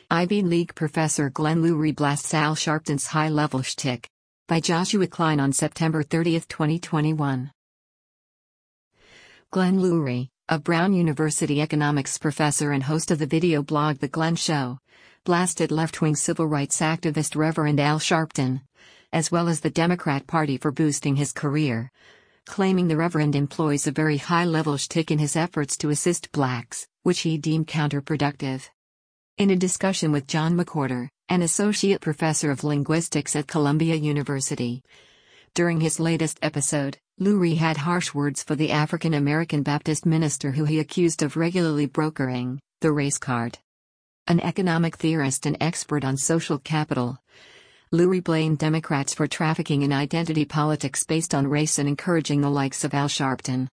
Ivy League professor Glenn Loury blasts Al Sharpton's high-level shtick. By Joshua Klein on September 30, 2021. Glenn Loury, a Brown University economics professor and host of the video blog The Glenn Show, blasted left-wing civil rights activist Reverend Al Sharpton, as well as the Democrat Party for boosting his career, claiming the Reverend employs a very high-level shtick in his efforts to assist blacks, which he deemed counterproductive. In a discussion with John McWhorter, an associate professor of linguistics at Columbia University, during his latest episode, Loury had harsh words for the African-American Baptist minister who he accused of regularly brokering the race card. An economic theorist and expert on social capital, Loury blamed Democrats for trafficking in identity politics based on race and encouraging the likes of Al Sharpton.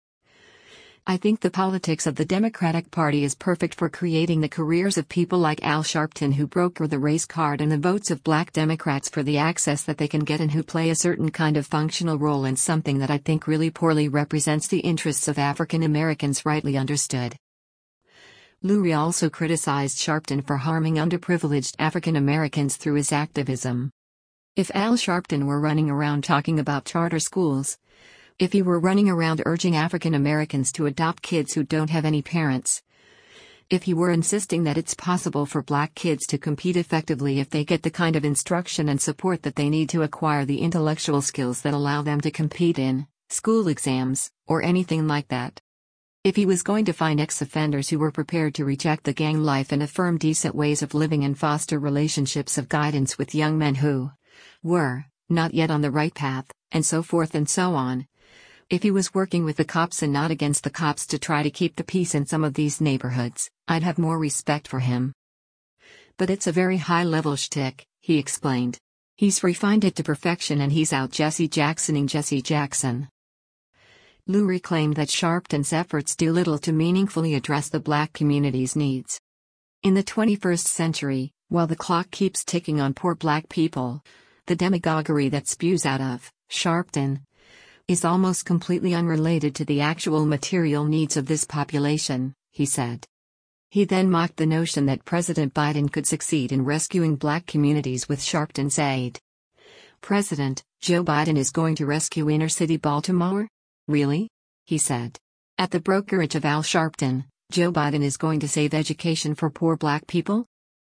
I think the politics of the Democratic Party is perfect for creating the careers of people like Al Sharpton who broker the race card and the votes of black Democrats for the access that they can get and who play a certain kind of functional role in something that I think really poorly represents the interests of African Americans rightly understood. Loury also criticized Sharpton for harming underprivileged African Americans through his activism. If Al Sharpton were running around talking about charter schools, if he were running around urging African Americans to adopt kids who don't have any parents, if he were insisting that it's possible for black kids to compete effectively if they get the kind of instruction and support that they need to acquire the intellectual skills that allow them to compete in school exams, or anything like that. If he was going to find ex-offenders who were prepared to reject the gang life and affirm decent ways of living and foster relationships of guidance with young men who were not yet on the right path, and so forth and so on. If he was working with the cops and not against the cops to try to keep the peace in some of these neighborhoods, I'd have more respect for him. But it's a very high-level shtick, he explained. He's refined it to perfection and he's out Jesse Jacksoning Jesse Jackson. Loury claimed that Sharpton's efforts do little to meaningfully address the black community's needs. In the 21st century, while the clock keeps ticking on poor black people, the demagoguery that spews out of Sharpton is almost completely unrelated to the actual material needs of this population, he said. He then mocked the notion that President Biden could succeed in rescuing black communities with Sharpton's aid. President Joe Biden is going to rescue inner-city Baltimore? Really? He said. At the brokerage of Al Sharpton, Joe Biden is going to save education for poor black people?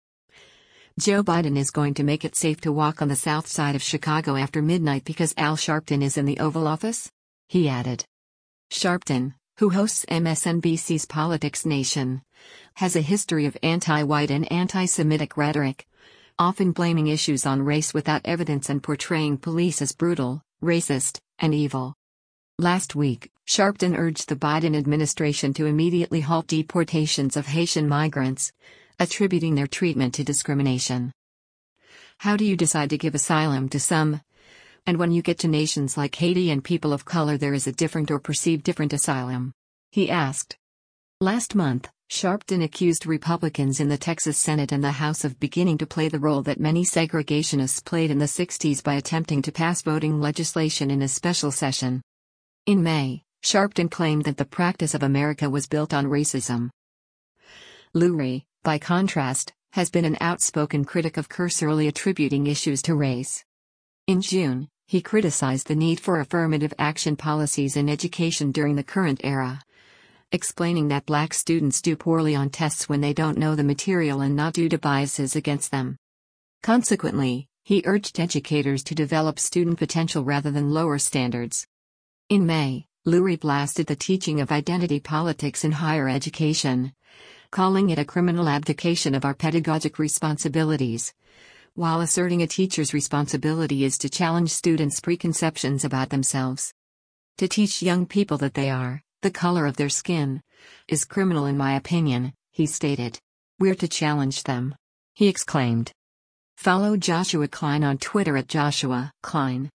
Joe Biden is going to make it safe to walk on the south side of Chicago after midnight because Al Sharpton is in the Oval Office? He added. Sharpton, who hosts MSNBC's Politics Nation, has a history of anti-white and anti-Semitic rhetoric, often blaming issues on race without evidence and portraying police as brutal, racist, and evil. Last week, Sharpton urged the Biden administration to immediately halt deportations of Haitian migrants, attributing their treatment to discrimination. How do you decide to give asylum to some, and when you get to nations like Haiti and people of color there is a different or perceived different asylum? He asked. Last month, Sharpton accused Republicans in the Texas Senate and the House of beginning to play the role that many segregationists played in the 60s by attempting to pass voting legislation in a special session. In May, Sharpton claimed that the practice of America was built on racism. Loury, by contrast, has been an outspoken critic of cursorily attributing issues to race. In June, he criticized the need for affirmative action policies in education during the current era, explaining that black students do poorly on tests when they don't know the material and not due to biases against them. Consequently, he urged educators to develop student potential rather than lower standards. In May, Loury blasted the teaching of identity politics in higher education, calling it a criminal abdication of our pedagogic responsibilities, while asserting a teacher's responsibility is to challenge students' preconceptions about themselves. To teach young people that they are the color of their skin is criminal in my opinion, he stated. We're to challenge them, he exclaimed. Follow Joshua Klein on Twitter at Joshua Klein.